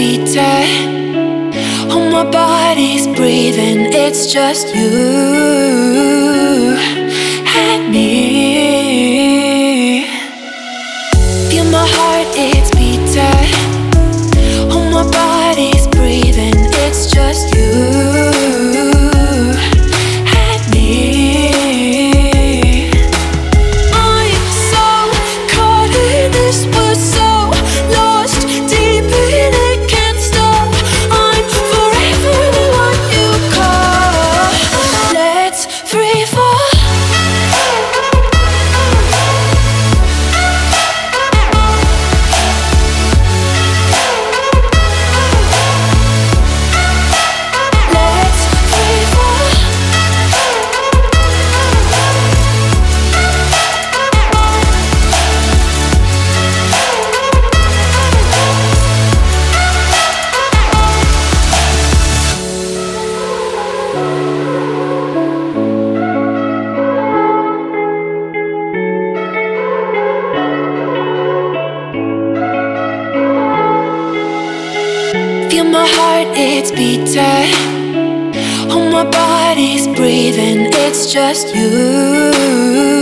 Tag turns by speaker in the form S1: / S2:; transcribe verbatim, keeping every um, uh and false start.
S1: beating. Oh, my body's breathing. It's just you and me. Feel my heart, it's beating. Oh, my body's breathing. It's just you and me. I'm so caught in this, we're so lost deep in it, can't stop. I'm forever the one you call. Let's free fall. Feel my heart, it's beating. Oh, my body's breathing. It's just you